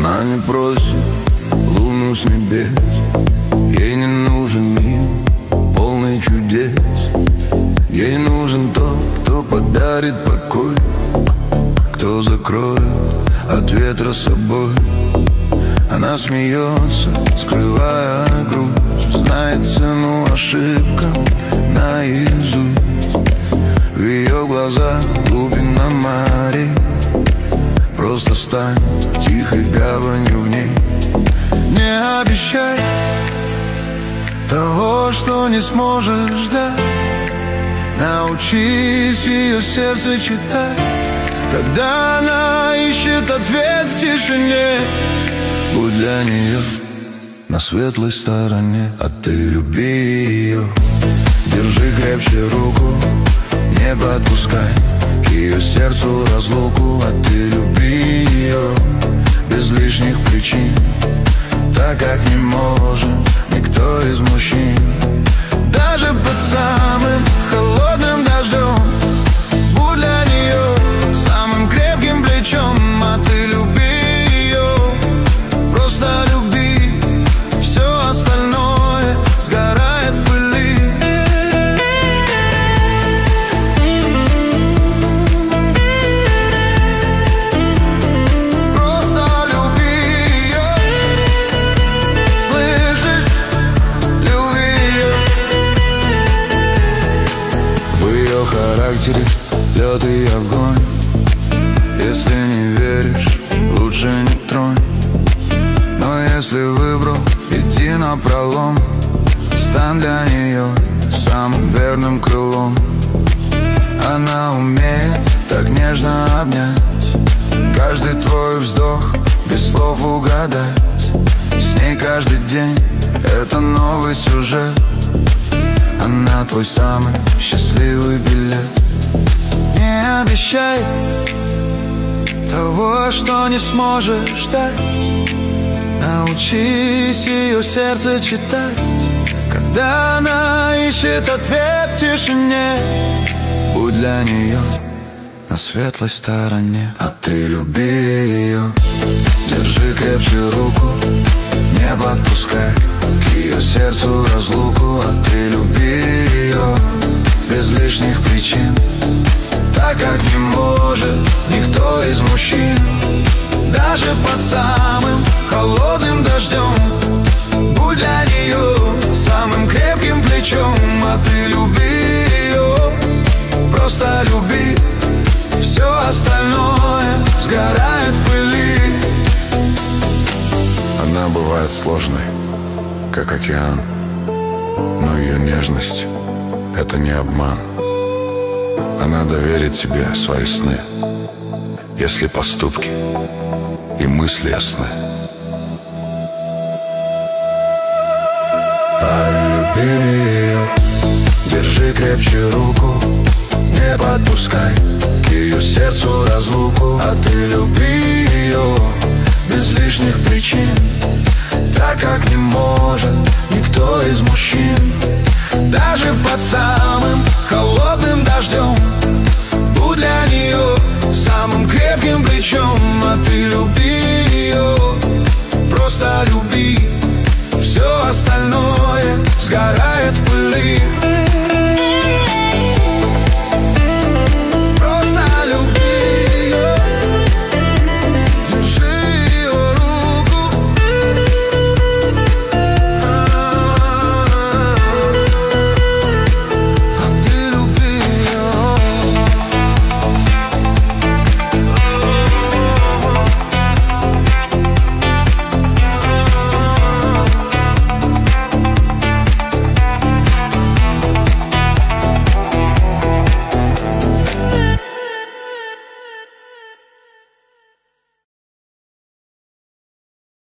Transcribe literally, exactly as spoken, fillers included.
Она не просит луну с небес, ей не нужен мир, полный чудес. Ей нужен тот, кто подарит покой, кто закроет от ветра собой. Она смеется, скрывая грусть, знает цену ошибкам наизусть. В ее глазах глубина морей, просто стань тихой гаванью в ней. Не обещай того, что не сможешь дать. Научись ее сердце читать, когда она ищет ответ в тишине. Будь для нее на светлой стороне, а ты люби ее. Держи крепче руку, не подпускай к ее сердцу разлуку, а ты люби ее без лишних причин, так как не может никто из мужчин. Даже под самым холодным дождем будь для нее самым крепким плечом, а ты люби ее, просто люби. Все остальное сгорает в пыли. Просто люби ее, слышишь? Люби ее. В ее характере лед и огонь. Если не веришь, лучше не тронь. Но если выбрал, иди напролом. Стань для нее самым верным крылом. Она умеет так нежно обнять, каждый твой вздох без слов угадать. С ней каждый день это новый сюжет. Она твой самый счастливый билет. Не обещай того, что не сможешь дать. Научись ее сердце читать, когда она ищет ответ в тишине. Будь для нее на светлой стороне, а ты люби ее. Держи крепче руку, не подпускай к ее сердцу разлуку, а ты люби ее без лишних причин, так как не может никто из мужчин. Даже под самым холодным дождем будь для нее самым крепким плечом, а ты люби ее, просто люби. Все остальное сгорает в пыли. Она бывает сложной, как океан, но ее нежность — это не обман. Она доверит тебе свои сны, если поступки и мысли ясны. А люби ее, держи крепче руку, не подпускай к ее сердцу разлуку, а ты люби ее без лишних причин, так как не может никто из мужчин. Даже под самым холодным дождем будь для нее самым крепким плечом, а ты люби ее, просто люби. Все остальное сгорает в